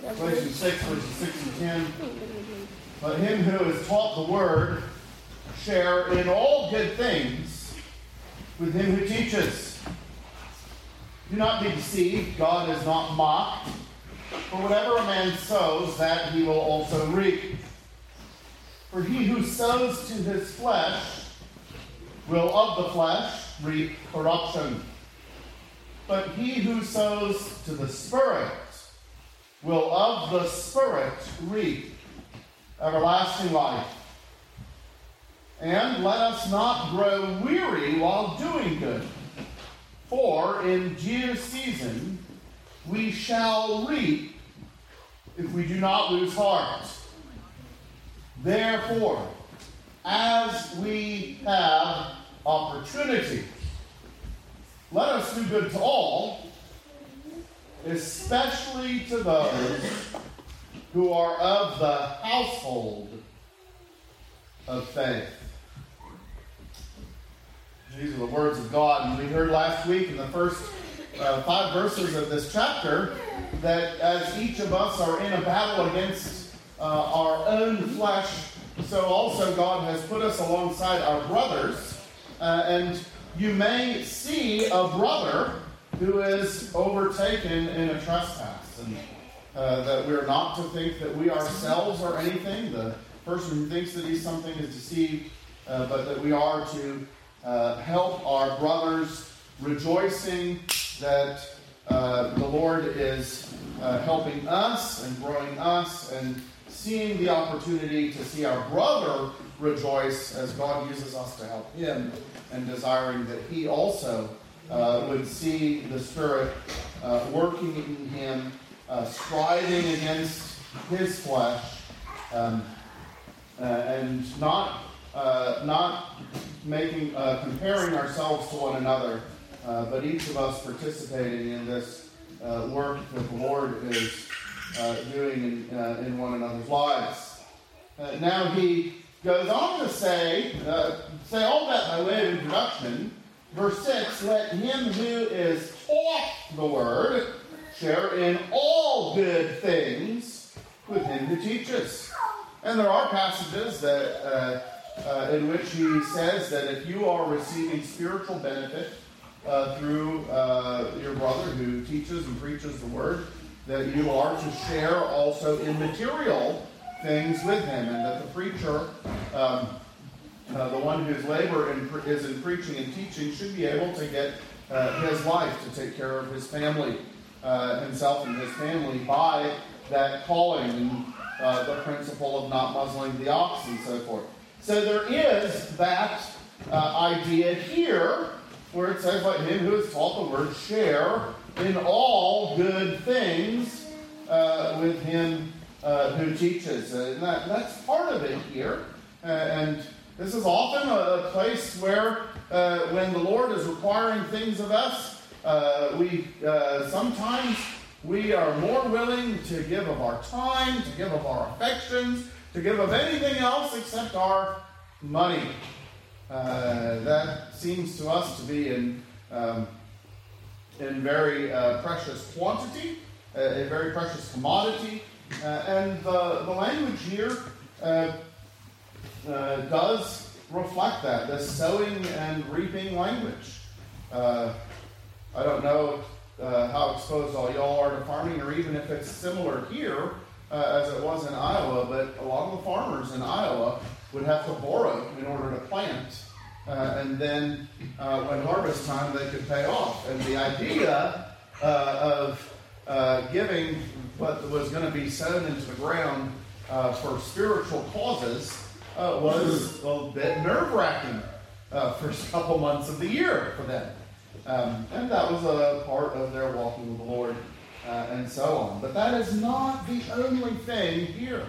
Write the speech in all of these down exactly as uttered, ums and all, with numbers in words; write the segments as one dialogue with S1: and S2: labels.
S1: Galatians six, verses six and ten. Let him who is taught the word share in all good things with him who teaches. Do not be deceived. God is not mocked. For whatever a man sows, that he will also reap. For he who sows to his flesh will of the flesh reap corruption. But he who sows to the Spirit will of the Spirit reap everlasting life. And let us not grow weary while doing good, for in due season we shall reap if we do not lose heart. Therefore, as we have opportunity, let us do good to all, especially to those who are of the household of faith. These are the words of God. And we heard last week in the first uh, five verses of this chapter that as each of us are in a battle against uh, our own flesh, so also God has put us alongside our brothers. Uh, and you may see a brother who is overtaken in a trespass. And uh, that we're not to think that we ourselves are anything. The person who thinks that he's something is deceived. Uh, but that we are to uh, help our brothers, rejoicing that uh, the Lord is uh, helping us and growing us, and seeing the opportunity to see our brother rejoice as God uses us to help him, and desiring that he also uh, would see the Spirit uh, working in him, uh, striving against his flesh, um, uh, and not uh, not making uh, comparing ourselves to one another, uh, but each of us participating in this uh, work that the Lord is uh, doing in, uh, in one another's lives. Uh, now he goes on to say, uh, say all that by way of introduction. Verse six, let him who is taught the word share in all good things with him who teaches. And there are passages that uh, uh, in which he says that if you are receiving spiritual benefit uh, through uh, your brother who teaches and preaches the word, that you are to share also in material things with him, and that the preacher, um, uh, the one whose labor in pre- is in preaching and teaching, should be able to get uh, his life to take care of his family, uh, himself and his family, by that calling and uh, the principle of not muzzling the ox and so forth. So there is that uh, idea here where it says, let him who is taught the word share in all good things uh, with him Uh, who teaches. Uh, and that, that's part of it here. Uh, and this is often a, a place where uh, when the Lord is requiring things of us, uh, we uh, sometimes we are more willing to give of our time, to give of our affections, to give of anything else except our money. Uh, that seems to us to be in, um, in very uh, precious quantity, uh, a very precious commodity. Uh, and the, the language here uh, uh, does reflect that, this sowing and reaping language. Uh, I don't know uh, how exposed all y'all are to farming, or even if it's similar here uh, as it was in Iowa, but a lot of the farmers in Iowa would have to borrow in order to plant. Uh, and then uh, when harvest time, they could pay off. And the idea uh, of uh, giving what was going to be sown into the ground uh, for spiritual causes uh, was a bit nerve-wracking uh, first couple months of the year for them. Um, and that was a part of their walking with the Lord uh, and so on. But that is not the only thing here.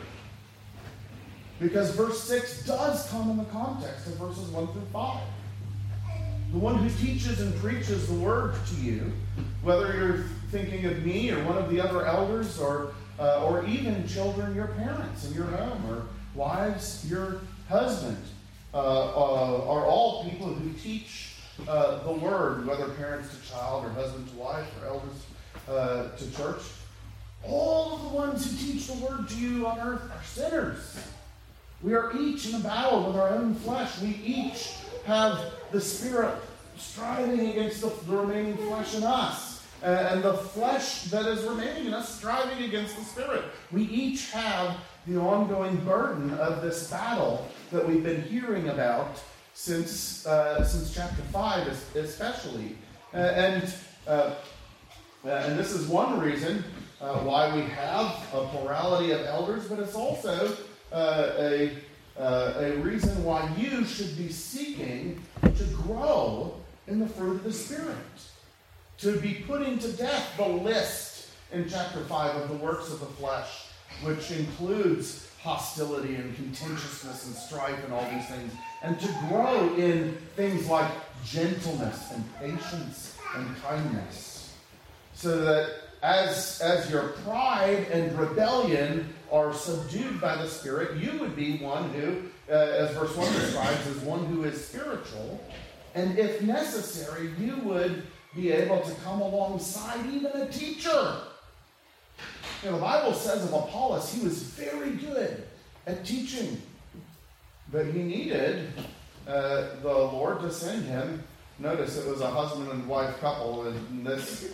S1: Because verse six does come in the context of verses one through five. The one who teaches and preaches the word to you, whether you're thinking of me or one of the other elders, or uh, or even children, your parents in your home, or wives, your husband, uh, uh, are all people who teach uh, the word, whether parents to child or husband to wife or elders uh, to church. All of the ones who teach the word to you on earth are sinners. We are each in a battle with our own flesh. We each have the Spirit striving against the, the remaining flesh in us. Uh, and the flesh that is remaining in us striving against the Spirit. We each have the ongoing burden of this battle that we've been hearing about since uh, since chapter five especially. Uh, and, uh, and this is one reason uh, why we have a plurality of elders, but it's also uh, a, uh, a reason why you should be seeking to grow in the fruit of the Spirit. To be putting to death the list in chapter five of the works of the flesh, which includes hostility and contentiousness and strife and all these things, and to grow in things like gentleness and patience and kindness, so that as, as your pride and rebellion are subdued by the Spirit, you would be one who, uh, as verse one describes, is one who is spiritual, and if necessary, you would be able to come alongside even a teacher. You know, the Bible says of Apollos, he was very good at teaching. But he needed uh, the Lord to send him. Notice it was a husband and wife couple, and this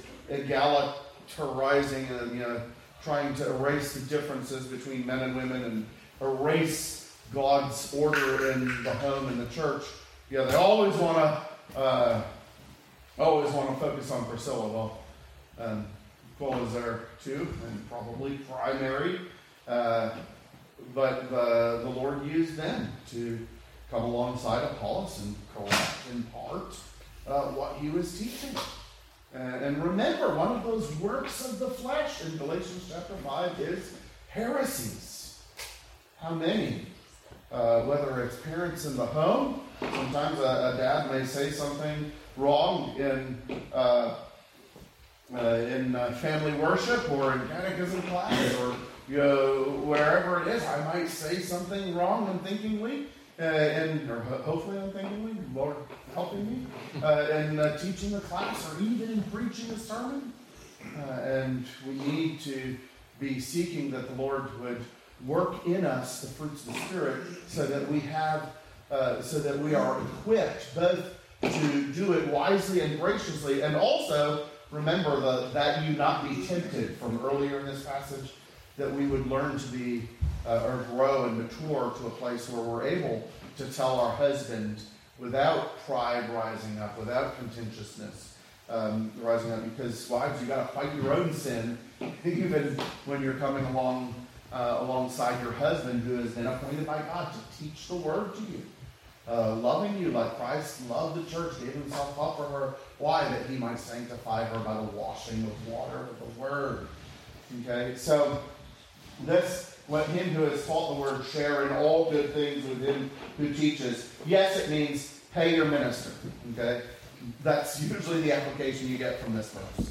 S1: egalitizing and, you know, trying to erase the differences between men and women and erase God's order in the home and the church. Yeah, they always want to uh, always want to focus on Priscilla. Well, um, Aquila is there too, and probably primary. Uh, but the, the Lord used them to come alongside Apollos and correct in part uh, what he was teaching. Uh, and remember, one of those works of the flesh in Galatians chapter five is heresies. How many? Uh, whether it's parents in the home, sometimes a, a dad may say something wrong in uh, uh, in uh, family worship or in catechism class or you know, wherever it is. I might say something wrong unthinkingly, uh, and or ho- hopefully unthinkingly, Lord helping me, uh, in uh, teaching a class or even in preaching a sermon. Uh, and we need to be seeking that the Lord would work in us the fruits of the Spirit, so that we have, uh, so that we are equipped both to do it wisely and graciously, and also remember the, that you not be tempted from earlier in this passage, that we would learn to be uh, or grow and mature to a place where we're able to tell our husband without pride rising up, without contentiousness um, rising up. Because wives, you got to fight your own sin, even when you're coming along uh, alongside your husband, who has been appointed by God to teach the word to you, uh, loving you like Christ loved the church, gave himself up for her. Why? That he might sanctify her by the washing of water with the word. Okay, so this. Let him who has taught the word share in all good things with him who teaches. Yes, it means pay your minister. Okay? That's usually the application you get from this verse.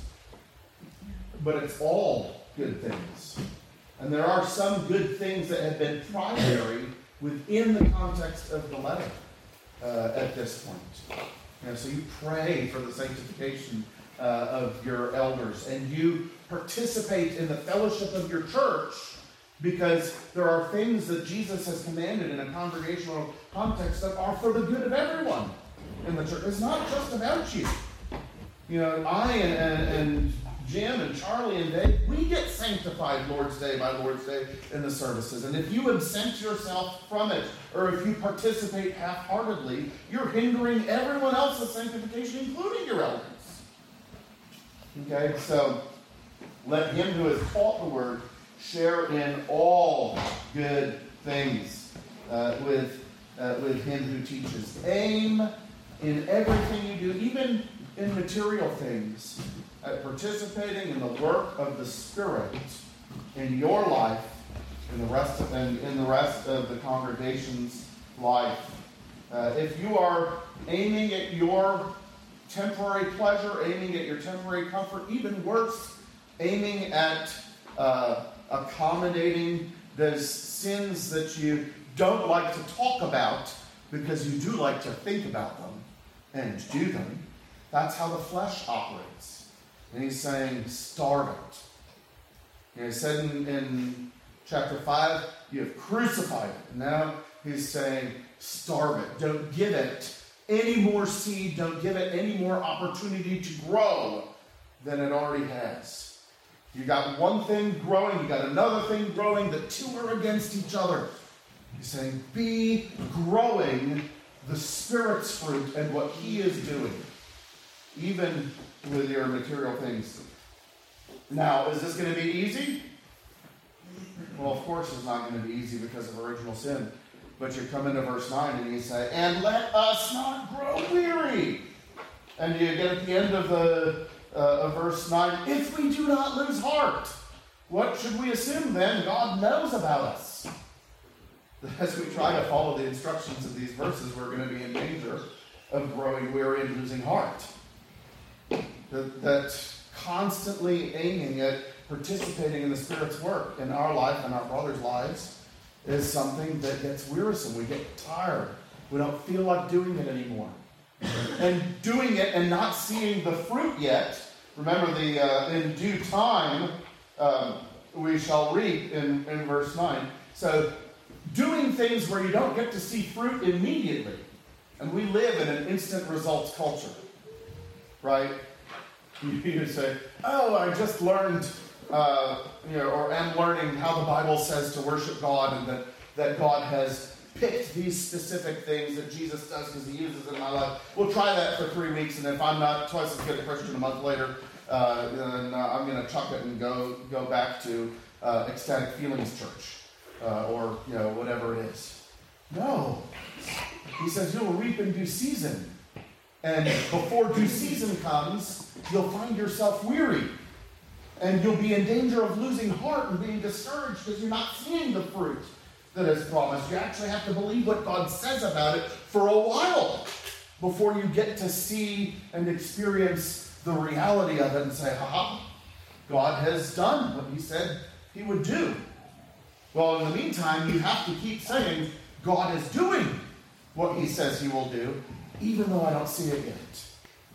S1: But it's all good things. And there are some good things that have been primary within the context of the letter uh, at this point. You know, so you pray for the sanctification uh, of your elders, and you participate in the fellowship of your church, because there are things that Jesus has commanded in a congregational context that are for the good of everyone in the church. It's not just about you. You know, I and, and, and Jim and Charlie and Dave, we get sanctified Lord's Day by Lord's Day in the services. And if you absent yourself from it, or if you participate half-heartedly, you're hindering everyone else's sanctification, including your elders. Okay, so let him who has taught the word share in all good things uh, with, uh, with him who teaches. Aim in everything you do, even in material things, at participating in the work of the Spirit in your life, in the rest of, and in the rest of the congregation's life. Uh, if you are aiming at your temporary pleasure, aiming at your temporary comfort, even worse, aiming at uh, accommodating those sins that you don't like to talk about because you do like to think about them and do them, that's how the flesh operates. And he's saying, starve it. You know, he said in, in chapter five, you have crucified it. And now he's saying, starve it. Don't give it any more seed. Don't give it any more opportunity to grow than it already has. You got one thing growing, you got another thing growing. The two are against each other. He's saying, be growing the Spirit's fruit and what he is doing, even with your material things. Now, is this going to be easy? Well, of course it's not going to be easy because of original sin. But you come into verse nine and you say, and let us not grow weary. And you get at the end of the uh, of verse nine, if we do not lose heart. What should we assume then? God knows about us. As we try to follow the instructions of these verses, we're going to be in danger of growing weary and losing heart. That, that constantly aiming at participating in the Spirit's work in our life and our brothers' lives is something that gets wearisome. We get tired. We don't feel like doing it anymore. And doing it and not seeing the fruit yet. Remember, the uh, in due time um, we shall reap in, in verse nine. So doing things where you don't get to see fruit immediately. And we live in an instant results culture. Right? You say, oh, I just learned, uh, you know, or am learning how the Bible says to worship God, and that, that God has picked these specific things that Jesus does because he uses in my life. We'll try that for three weeks, and if I'm not twice as good a Christian a month later, uh, then uh, I'm going to chuck it and go go back to uh, Ecstatic Feelings Church, uh, or, you know, whatever it is. No. He says you'll reap in due season. And before due season comes, you'll find yourself weary. And you'll be in danger of losing heart and being discouraged because you're not seeing the fruit that is promised. You actually have to believe what God says about it for a while before you get to see and experience the reality of it and say, ha, God has done what he said he would do. Well, in the meantime, you have to keep saying, God is doing what he says he will do, even though I don't see it yet.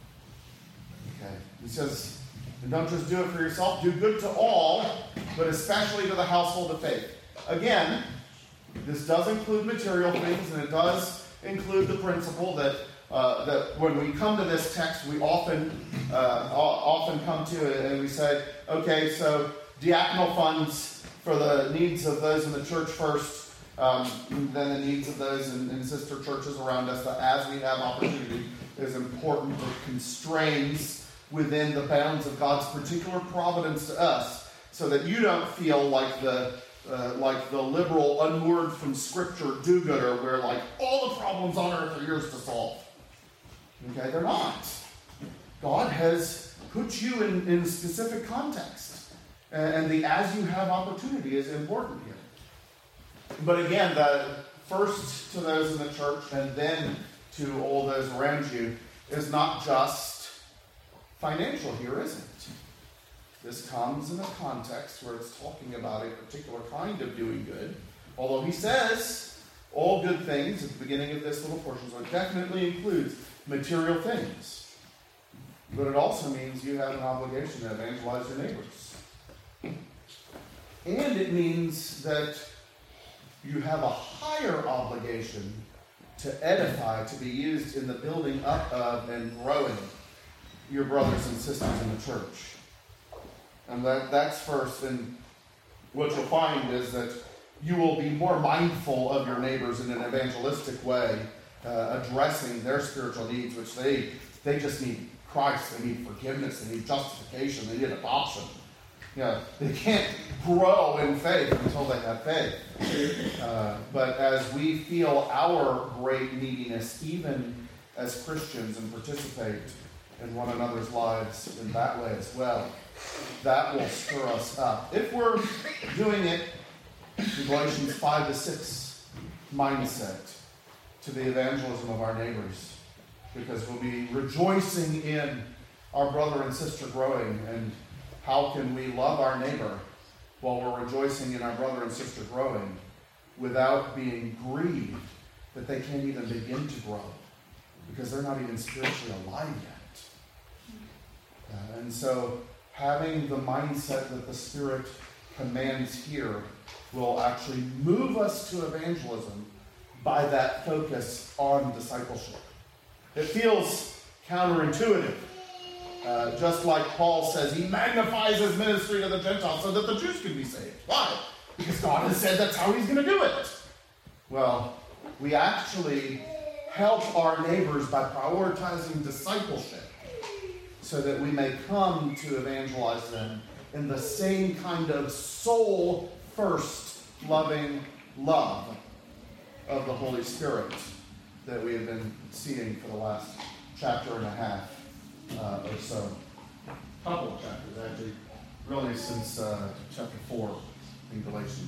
S1: Okay. He says, and don't just do it for yourself, do good to all, but especially to the household of faith. Again, this does include material things, and it does include the principle that uh, that when we come to this text, we often uh, often come to it and we say, okay, so diaconal funds for the needs of those in the church first, um, then the needs of those in, in sister churches around us, that as we have opportunity, is important. It constrains within the bounds of God's particular providence to us, so that you don't feel like the uh, like the liberal, unmoored from Scripture do-gooder, where like all the problems on earth are yours to solve. Okay, they're not. God has put you in, in specific context, and, and the as you have opportunity is important here. But again, the first to those in the church, and then to all those around you, is not just financial here, is it? This comes in a context where it's talking about a particular kind of doing good. Although he says all good things at the beginning of this little portion, so it definitely includes material things. But it also means you have an obligation to evangelize your neighbors. And it means that you have a higher obligation to edify, to be used in the building up of and growing your brothers and sisters in the church. And that, that's first. And what you'll find is that you will be more mindful of your neighbors in an evangelistic way, uh, addressing their spiritual needs, which they they just need Christ, they need forgiveness, they need justification, they need adoption. You know, they can't grow in faith until they have faith. Uh, but as we feel our great neediness, even as Christians, and participate in one another's lives in that way as well, that will stir us up. If we're doing it in Galatians five to six mindset to the evangelism of our neighbors, because we'll be rejoicing in our brother and sister growing. And how can we love our neighbor while we're rejoicing in our brother and sister growing without being grieved that they can't even begin to grow because they're not even spiritually alive yet? Uh, and so having the mindset that the Spirit commands here will actually move us to evangelism by that focus on discipleship. It feels counterintuitive. Uh, just like Paul says, he magnifies his ministry to the Gentiles so that the Jews can be saved. Why? Because God has said that's how he's going to do it. Well, we actually help our neighbors by prioritizing discipleship so that we may come to evangelize them in the same kind of soul-first loving love of the Holy Spirit that we have been seeing for the last chapter and a half uh, or so. A couple of chapters, actually, really since uh, chapter four in Galatians.